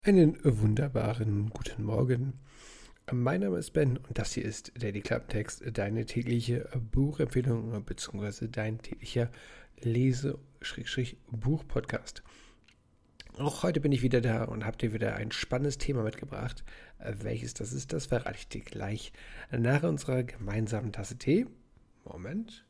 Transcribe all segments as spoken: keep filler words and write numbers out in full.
Einen wunderbaren guten Morgen. Mein Name ist Ben und das hier ist Daily Klappentext, deine tägliche Buchempfehlung bzw. dein täglicher Lese-Buch-Podcast. Auch heute bin ich wieder da und habe dir wieder ein spannendes Thema mitgebracht. Welches das ist, das verrate ich dir gleich nach unserer gemeinsamen Tasse Tee. Moment.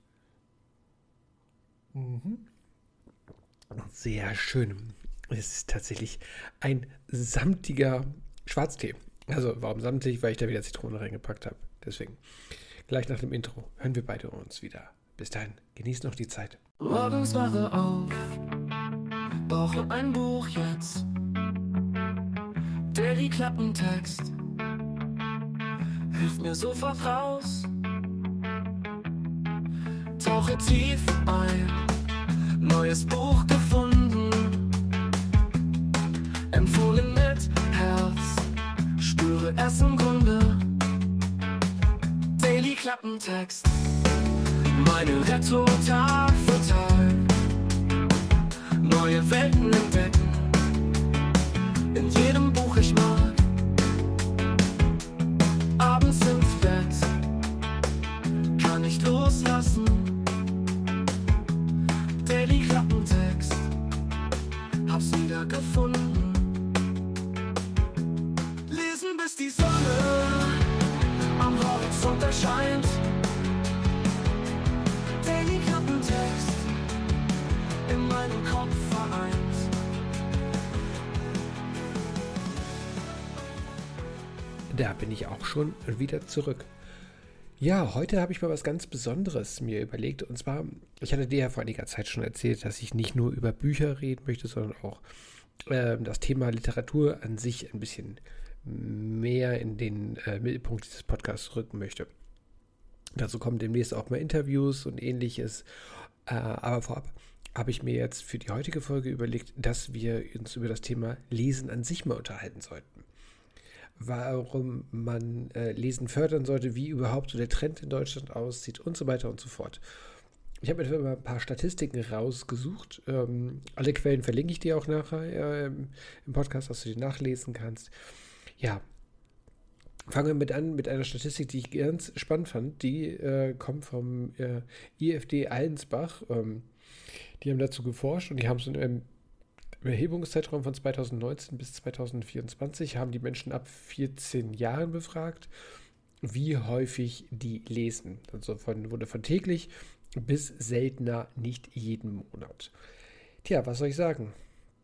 Mhm. Sehr schön. Es ist tatsächlich ein samtiger Schwarztee. Also warum samtig? Weil ich da wieder Zitrone reingepackt habe. Deswegen. Gleich nach dem Intro hören wir beide uns wieder. Bis dahin, genießt noch die Zeit. Morgens wache auf, brauche ein Buch jetzt. Daily Klappentext hilft mir sofort raus. Tauche tief ein, neues Buch gefunden. Empfohlen mit Herz, spüre es im Grunde. Daily Klappentext, meine Rettung Tag für Tag. Neue Welten entdecken, in jedem Buch ich mag. Abends ins Bett, kann nicht loslassen. Daily Klappentext, hab's wieder gefunden. Lesen bis die Sonne am Horizont erscheint. Daily Klappentext, in meinem Kopf vereint. Da bin ich auch schon wieder zurück. Ja, heute habe ich mal was ganz Besonderes mir überlegt. Und zwar, ich hatte dir ja vor einiger Zeit schon erzählt, dass ich nicht nur über Bücher reden möchte, sondern auch äh, das Thema Literatur an sich ein bisschen mehr in den äh, Mittelpunkt dieses Podcasts rücken möchte. Dazu kommen demnächst auch mal Interviews und ähnliches. Äh, aber vorab habe ich mir jetzt für die heutige Folge überlegt, dass wir uns über das Thema Lesen an sich mal unterhalten sollten. Warum man äh, Lesen fördern sollte, wie überhaupt so der Trend in Deutschland aussieht und so weiter und so fort. Ich habe mir mal ein paar Statistiken rausgesucht. Ähm, alle Quellen verlinke ich dir auch nachher äh, im Podcast, dass du die nachlesen kannst. Ja, fangen wir mit an mit einer Statistik, die ich ganz spannend fand. Die äh, kommt vom äh, I F D Allensbach. Ähm, die haben dazu geforscht und die haben so einen Im Erhebungszeitraum von zweitausendneunzehn bis zweitausendvierundzwanzig haben die Menschen ab vierzehn Jahren befragt, wie häufig die lesen. Also von, wurde von täglich bis seltener nicht jeden Monat. Tja, was soll ich sagen?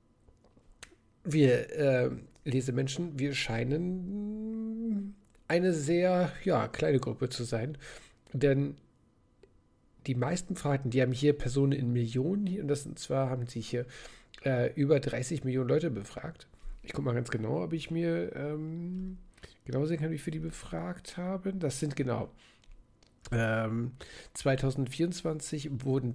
Wir äh, Lesemenschen, wir scheinen eine sehr ja, kleine Gruppe zu sein, denn die meisten Befragten, die haben hier Personen in Millionen, und das sind zwar haben sie hier Äh, über dreißig Millionen Leute befragt. Ich gucke mal ganz genau, ob ich mir ähm, genau sehen kann, wie viele die befragt haben. Das sind genau ähm, zweitausendvierundzwanzig wurden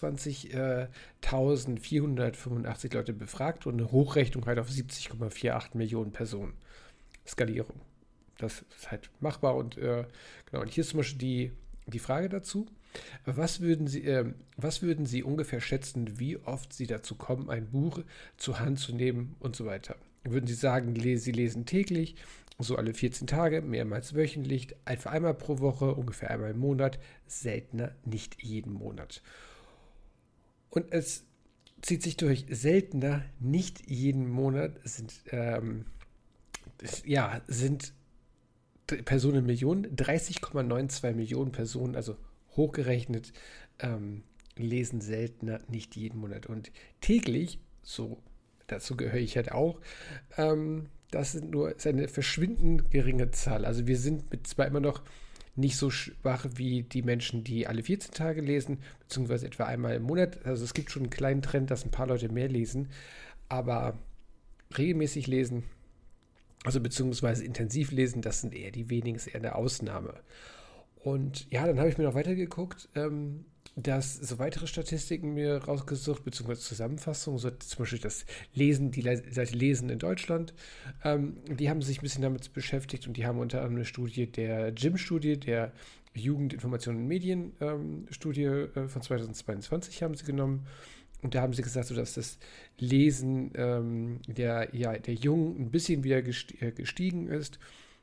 dreiundzwanzigtausendvierhundertfünfundachtzig Leute befragt und eine Hochrechnung halt auf siebzig Komma achtundvierzig Millionen Personen. Skalierung. Das ist halt machbar und äh, genau. Und hier ist zum Beispiel die, die Frage dazu. Was würden Sie, äh, was würden Sie ungefähr schätzen, wie oft Sie dazu kommen, ein Buch zur Hand zu nehmen und so weiter? Würden Sie sagen, Sie lesen täglich, so alle vierzehn Tage, mehrmals wöchentlich, etwa einmal pro Woche, ungefähr einmal im Monat, seltener nicht jeden Monat? Und es zieht sich durch, seltener nicht jeden Monat sind, ähm, ja, sind Personen in Millionen, dreißig Komma zweiundneunzig Millionen Personen, also hochgerechnet, ähm, lesen seltener nicht jeden Monat. Und täglich, so dazu gehöre ich halt auch, ähm, das sind nur, ist eine verschwindend geringe Zahl. Also wir sind mit zwar immer noch nicht so schwach wie die Menschen, die alle vierzehn Tage lesen, beziehungsweise etwa einmal im Monat. Also es gibt schon einen kleinen Trend, dass ein paar Leute mehr lesen, aber regelmäßig lesen, also beziehungsweise intensiv lesen, das sind eher die wenigen, ist eher eine Ausnahme. Und ja, dann habe ich mir noch weitergeguckt, ähm, dass so weitere Statistiken mir rausgesucht, beziehungsweise Zusammenfassungen, so zum Beispiel das Lesen, die Seite Lesen in Deutschland, ähm, die haben sich ein bisschen damit beschäftigt und die haben unter anderem eine Studie der J I M-Studie, der Jugendinformation und Medien-Studie ähm, äh, von zweitausendzweiundzwanzig haben sie genommen Und da haben sie gesagt, so, dass das Lesen ähm, der, ja, der Jungen ein bisschen wieder gestiegen ist.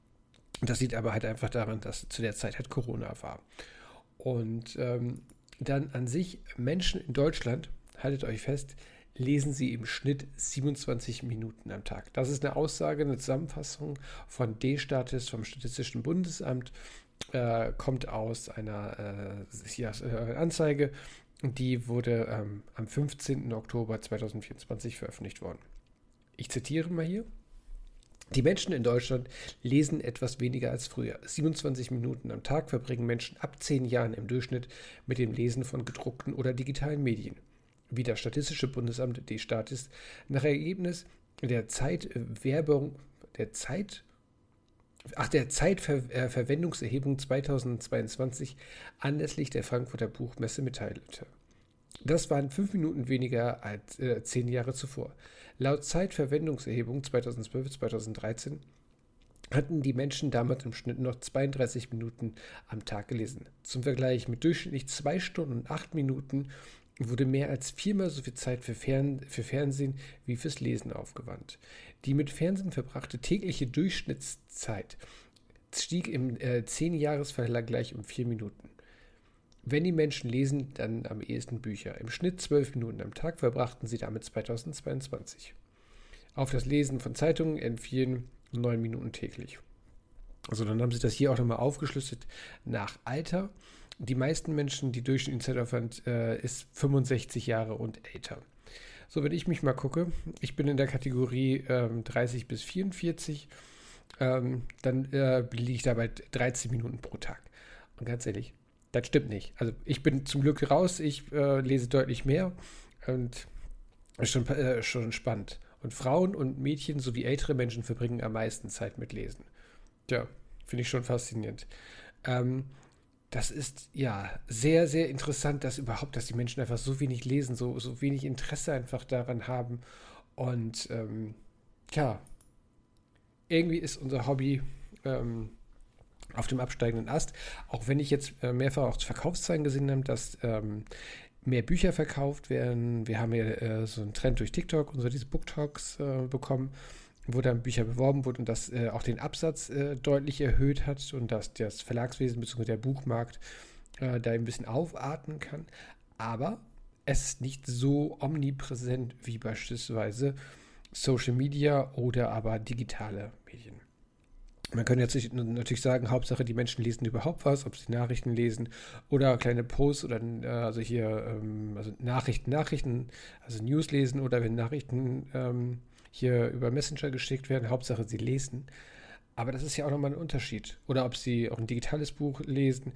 Das liegt aber halt einfach daran, dass zu der Zeit halt Corona war. Und ähm, dann an sich, Menschen in Deutschland, haltet euch fest, lesen sie im Schnitt siebenundzwanzig Minuten am Tag. Das ist eine Aussage, eine Zusammenfassung von D-Statis, vom Statistischen Bundesamt, äh, kommt aus einer äh, ja, äh, Anzeige. Die wurde ähm, am fünfzehnten Oktober zweitausendvierundzwanzig veröffentlicht worden. Ich zitiere mal hier. Die Menschen in Deutschland lesen etwas weniger als früher. siebenundzwanzig Minuten am Tag verbringen Menschen ab zehn Jahren im Durchschnitt mit dem Lesen von gedruckten oder digitalen Medien. Wie das Statistische Bundesamt D-Statis nach Ergebnis der Zeitwerbung, der Zeit, ach, der Zeitverwendungserhebung zweitausendzweiundzwanzig anlässlich der Frankfurter Buchmesse mitteilte. Das waren fünf Minuten weniger als äh, zehn Jahre zuvor. Laut Zeitverwendungserhebung zweitausendzwölf bis zweitausenddreizehn hatten die Menschen damals im Schnitt noch zweiunddreißig Minuten am Tag gelesen. Zum Vergleich mit durchschnittlich zwei Stunden und acht Minuten wurde mehr als viermal so viel Zeit für, Fern- für Fernsehen wie fürs Lesen aufgewandt. Die mit Fernsehen verbrachte tägliche Durchschnittszeit stieg im äh, zehn-Jahres-Vergleich um vier Minuten. Wenn die Menschen lesen, dann am ehesten Bücher. Im Schnitt zwölf Minuten am Tag verbrachten sie damit zweitausendzweiundzwanzig. Auf das Lesen von Zeitungen entfielen neun Minuten täglich. Also dann haben sie das hier auch nochmal aufgeschlüsselt nach Alter. Die meisten Menschen, die durchschnittlichen Zeitaufwand äh, ist fünfundsechzig Jahre und älter. So, wenn ich mich mal gucke, ich bin in der Kategorie ähm, dreißig bis vierundvierzig, ähm, dann äh, liege ich da bei dreizehn Minuten pro Tag. Und ganz ehrlich, das stimmt nicht. Also ich bin zum Glück raus, ich äh, lese deutlich mehr und ist schon, äh, schon spannend. Und Frauen und Mädchen sowie ältere Menschen verbringen am meisten Zeit mit Lesen. Ja, finde ich schon faszinierend. Ähm, das ist ja sehr, sehr interessant, dass überhaupt, dass die Menschen einfach so wenig lesen, so, so wenig Interesse einfach daran haben. Und ähm, ja, irgendwie ist unser Hobby ähm, auf dem absteigenden Ast, auch wenn ich jetzt äh, mehrfach auch Verkaufszahlen gesehen habe, dass ähm, mehr Bücher verkauft werden. Wir haben ja äh, so einen Trend durch TikTok und so diese Booktalks äh, bekommen, wo dann Bücher beworben wurden und das äh, auch den Absatz äh, deutlich erhöht hat und dass das Verlagswesen bzw. der Buchmarkt äh, da ein bisschen aufatmen kann. Aber es ist nicht so omnipräsent wie beispielsweise Social Media oder aber digitale Medien. Man könnte jetzt natürlich sagen, Hauptsache die Menschen lesen überhaupt was, ob sie Nachrichten lesen oder kleine Posts oder äh, also hier ähm, also Nachrichten, Nachrichten, also News lesen oder wenn Nachrichten ähm, hier über Messenger geschickt werden, Hauptsache sie lesen. Aber das ist ja auch nochmal ein Unterschied. Oder ob sie auch ein digitales Buch lesen.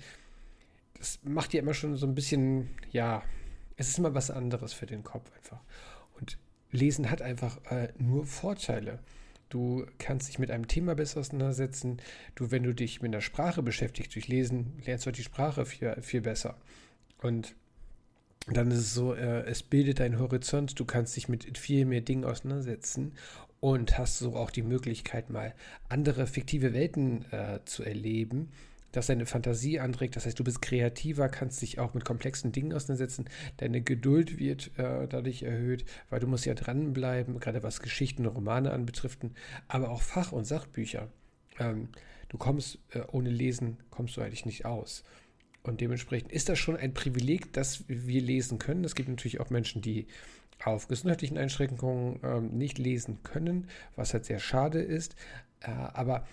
Das macht ja immer schon so ein bisschen, ja, es ist immer was anderes für den Kopf einfach. Und Lesen hat einfach äh, nur Vorteile. Du kannst dich mit einem Thema besser auseinandersetzen. Du, wenn du dich mit einer Sprache beschäftigst, durch Lesen, lernst du die Sprache viel, viel besser. Und dann ist es so, äh, es bildet deinen Horizont. Du kannst dich mit viel mehr Dingen auseinandersetzen und hast so auch die Möglichkeit, mal andere fiktive Welten äh, zu erleben, das deine Fantasie anregt. Das heißt, du bist kreativer, kannst dich auch mit komplexen Dingen auseinandersetzen. Deine Geduld wird äh, dadurch erhöht, weil du musst ja dranbleiben, gerade was Geschichten und Romane anbetrifft, aber auch Fach- und Sachbücher. Ähm, du kommst, äh, ohne Lesen kommst du eigentlich nicht aus. Und dementsprechend ist das schon ein Privileg, dass wir lesen können. Es gibt natürlich auch Menschen, die auf gesundheitlichen Einschränkungen ähm, nicht lesen können, was halt sehr schade ist. Äh, aber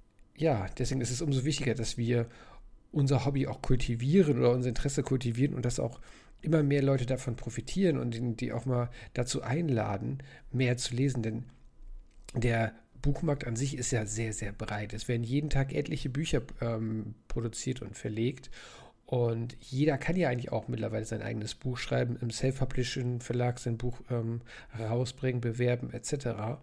ja, deswegen ist es umso wichtiger, dass wir unser Hobby auch kultivieren oder unser Interesse kultivieren und dass auch immer mehr Leute davon profitieren und die auch mal dazu einladen, mehr zu lesen. Denn der Buchmarkt an sich ist ja sehr, sehr breit. Es werden jeden Tag etliche Bücher ähm, produziert und verlegt. Und jeder kann ja eigentlich auch mittlerweile sein eigenes Buch schreiben, im Self-Publishing-Verlag sein Buch ähm, rausbringen, bewerben et cetera.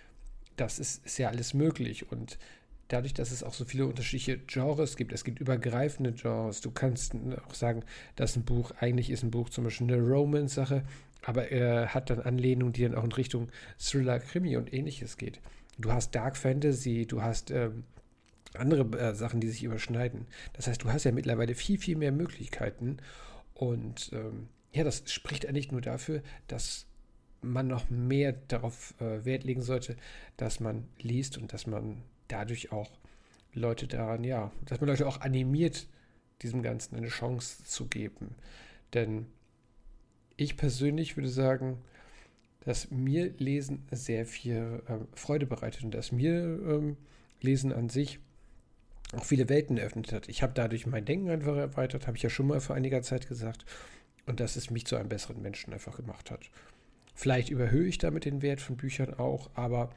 Das ist, ist ja alles möglich. Und dadurch, dass es auch so viele unterschiedliche Genres gibt, es gibt übergreifende Genres, du kannst auch sagen, dass ein Buch, eigentlich ist ein Buch zum Beispiel eine Romance-Sache, aber er hat dann Anlehnungen, die dann auch in Richtung Thriller, Krimi und ähnliches geht. Du hast Dark Fantasy, du hast ähm, andere äh, Sachen, die sich überschneiden. Das heißt, du hast ja mittlerweile viel, viel mehr Möglichkeiten und ähm, ja, das spricht eigentlich nur dafür, dass man noch mehr darauf äh, Wert legen sollte, dass man liest und dass man dadurch auch Leute daran, ja, dass man Leute auch animiert, diesem Ganzen eine Chance zu geben. Denn ich persönlich würde sagen, dass mir Lesen sehr viel ähm, Freude bereitet und dass mir ähm, Lesen an sich auch viele Welten eröffnet hat. Ich habe dadurch mein Denken einfach erweitert, habe ich ja schon mal vor einiger Zeit gesagt, und dass es mich zu einem besseren Menschen einfach gemacht hat. Vielleicht überhöhe ich damit den Wert von Büchern auch, aber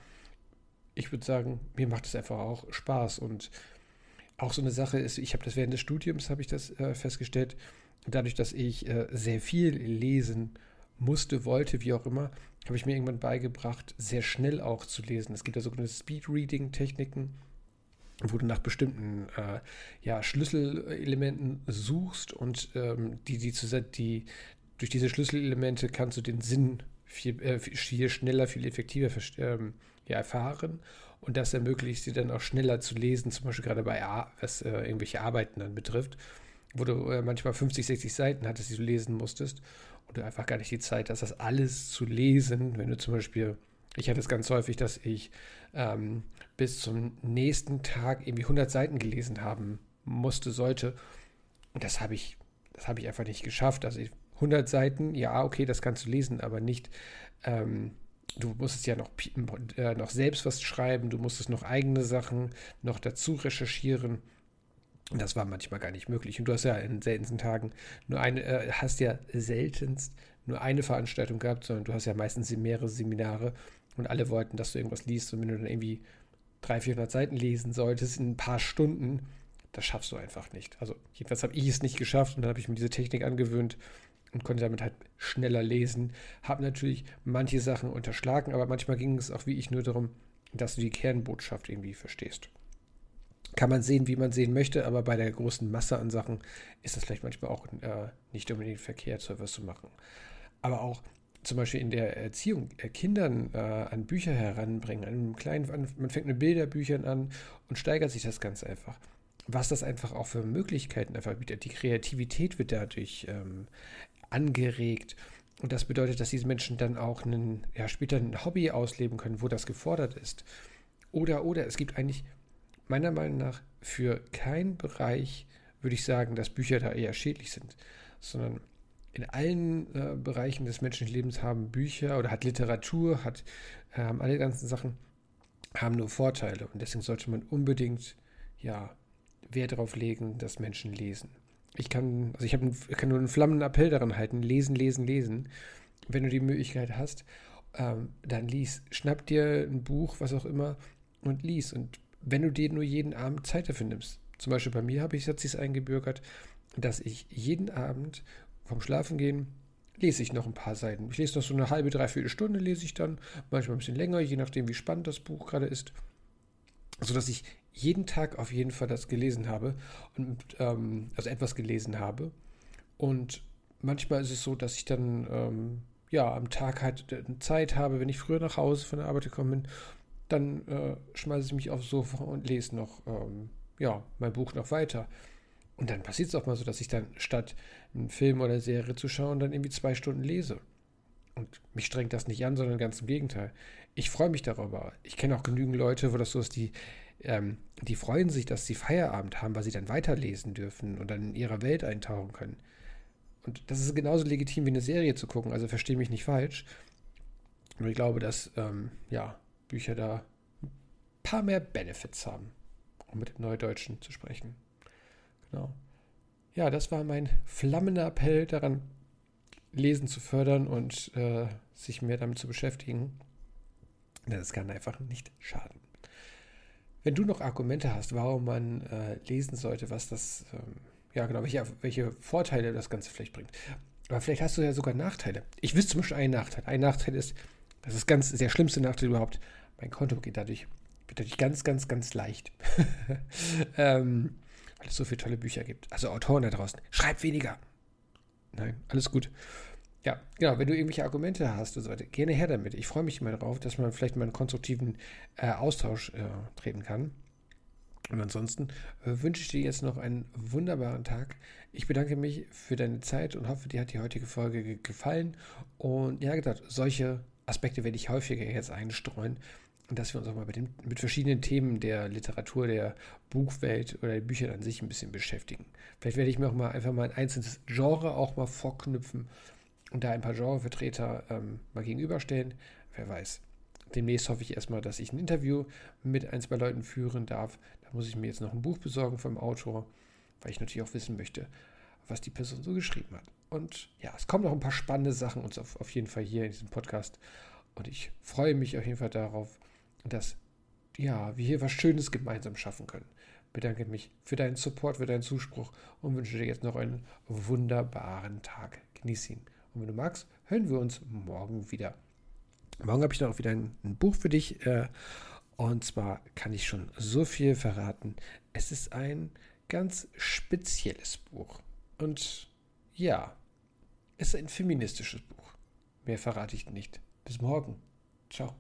ich würde sagen, mir macht es einfach auch Spaß. Und auch so eine Sache ist, ich habe das während des Studiums, habe ich das äh, festgestellt, dadurch, dass ich äh, sehr viel lesen musste, wollte, wie auch immer, habe ich mir irgendwann beigebracht, sehr schnell auch zu lesen. Es gibt ja sogenannte Speed-Reading-Techniken, wo du nach bestimmten äh, ja, Schlüsselelementen suchst und ähm, die, die, die, durch diese Schlüsselelemente kannst du den Sinn viel, äh, viel schneller, viel effektiver ähm, ja, erfahren, und das ermöglicht dir dann auch schneller zu lesen, zum Beispiel gerade bei A, was äh, irgendwelche Arbeiten dann betrifft, wo du äh, manchmal fünfzig, sechzig Seiten hattest, die du lesen musstest und du einfach gar nicht die Zeit hast, das alles zu lesen. Wenn du zum Beispiel, ich hatte es ganz häufig, dass ich ähm, bis zum nächsten Tag irgendwie hundert Seiten gelesen haben musste, sollte, und das habe ich, das habe ich einfach nicht geschafft. Also ich, hundert Seiten, ja, okay, das kannst du lesen, aber nicht, ähm, du musstest ja noch, äh, noch selbst was schreiben, du musstest noch eigene Sachen noch dazu recherchieren. Und das war manchmal gar nicht möglich. Und du hast ja in seltensten Tagen nur eine, äh, hast ja seltenst nur eine Veranstaltung gehabt, sondern du hast ja meistens mehrere Seminare und alle wollten, dass du irgendwas liest. Und wenn du dann irgendwie dreihundert, vierhundert Seiten lesen solltest in ein paar Stunden, das schaffst du einfach nicht. Also jedenfalls habe ich es nicht geschafft, und dann habe ich mir diese Technik angewöhnt und konnte damit halt schneller lesen. Habe natürlich manche Sachen unterschlagen, aber manchmal ging es auch wie ich nur darum, dass du die Kernbotschaft irgendwie verstehst. Kann man sehen, wie man sehen möchte, aber bei der großen Masse an Sachen ist das vielleicht manchmal auch äh, nicht unbedingt verkehrt, so etwas zu machen. Aber auch zum Beispiel in der Erziehung, äh, Kindern äh, an Bücher heranbringen, an einem kleinen, an, man fängt mit Bilderbüchern an und steigert sich das ganz einfach. Was das einfach auch für Möglichkeiten einfach bietet. Die Kreativität wird dadurch ähm, angeregt. Und das bedeutet, dass diese Menschen dann auch einen, ja, später ein Hobby ausleben können, wo das gefordert ist. Oder, oder, es gibt eigentlich meiner Meinung nach für keinen Bereich, würde ich sagen, dass Bücher da eher schädlich sind, sondern in allen äh, Bereichen des menschlichen Lebens haben Bücher oder hat Literatur, hat, äh, haben alle ganzen Sachen, haben nur Vorteile. Und deswegen sollte man unbedingt, ja, Wert darauf legen, dass Menschen lesen. Ich kann, also ich habe einen, kann nur einen flammenden Appell daran halten, lesen, lesen, lesen. Wenn du die Möglichkeit hast, ähm, dann lies. Schnapp dir ein Buch, was auch immer, und lies. Und wenn du dir nur jeden Abend Zeit dafür nimmst. Zum Beispiel bei mir habe ich jetzt sich eingebürgert, dass ich jeden Abend vom Schlafengehen lese ich noch ein paar Seiten. Ich lese noch so eine halbe, dreiviertel Stunde lese ich dann, manchmal ein bisschen länger, je nachdem, wie spannend das Buch gerade ist. Sodass ich jeden Tag auf jeden Fall das gelesen habe, und ähm, also etwas gelesen habe. Und manchmal ist es so, dass ich dann ähm, ja am Tag halt Zeit habe, wenn ich früher nach Hause von der Arbeit gekommen bin, dann äh, schmeiße ich mich aufs Sofa und lese noch ähm, ja, mein Buch noch weiter. Und dann passiert es auch mal so, dass ich dann statt einen Film oder eine Serie zu schauen, dann irgendwie zwei Stunden lese. Und mich strengt das nicht an, sondern ganz im Gegenteil. Ich freue mich darüber. Ich kenne auch genügend Leute, wo das so ist, die, ähm, die freuen sich, dass sie Feierabend haben, weil sie dann weiterlesen dürfen und dann in ihrer Welt eintauchen können. Und das ist genauso legitim wie eine Serie zu gucken, also verstehe mich nicht falsch. Und ich glaube, dass ähm, ja, Bücher da ein paar mehr Benefits haben, um mit dem Neudeutschen zu sprechen. Genau. Ja, das war mein flammender Appell daran, Lesen zu fördern und äh, sich mehr damit zu beschäftigen. Das kann einfach nicht schaden. Wenn du noch Argumente hast, warum man äh, lesen sollte, was das, ähm, ja genau, welche, welche Vorteile das Ganze vielleicht bringt. Aber vielleicht hast du ja sogar Nachteile. Ich wüsste zum Beispiel einen Nachteil. Ein Nachteil ist, das ist ganz der schlimmste Nachteil überhaupt, mein Konto geht dadurch, wird dadurch ganz, ganz, ganz leicht. ähm, weil es so viele tolle Bücher gibt. Also Autoren da draußen, schreib weniger. Nein, alles gut. Ja, genau, wenn du irgendwelche Argumente hast und so weiter, gerne her damit. Ich freue mich immer darauf, dass man vielleicht mal einen konstruktiven äh, Austausch äh, treten kann. Und ansonsten äh, wünsche ich dir jetzt noch einen wunderbaren Tag. Ich bedanke mich für deine Zeit und hoffe, dir hat die heutige Folge ge- gefallen. Und ja, gesagt, solche Aspekte werde ich häufiger jetzt einstreuen. Und dass wir uns auch mal mit, dem, mit verschiedenen Themen der Literatur, der Buchwelt oder der Bücher an sich ein bisschen beschäftigen. Vielleicht werde ich mir auch mal einfach mal ein einzelnes Genre auch mal vorknüpfen und da ein paar Genrevertreter ähm, mal gegenüberstellen. Wer weiß. Demnächst hoffe ich erstmal, dass ich ein Interview mit ein, zwei Leuten führen darf. Da muss ich mir jetzt noch ein Buch besorgen vom Autor, weil ich natürlich auch wissen möchte, was die Person so geschrieben hat. Und ja, es kommen noch ein paar spannende Sachen uns auf, auf jeden Fall hier in diesem Podcast. Und ich freue mich auf jeden Fall darauf, dass ja, wir hier was Schönes gemeinsam schaffen können. Bedanke mich für deinen Support, für deinen Zuspruch und wünsche dir jetzt noch einen wunderbaren Tag. Genieß ihn. Und wenn du magst, hören wir uns morgen wieder. Morgen habe ich noch wieder ein, ein Buch für dich. Äh, und zwar kann ich schon so viel verraten. Es ist ein ganz spezielles Buch. Und ja, es ist ein feministisches Buch. Mehr verrate ich nicht. Bis morgen. Ciao.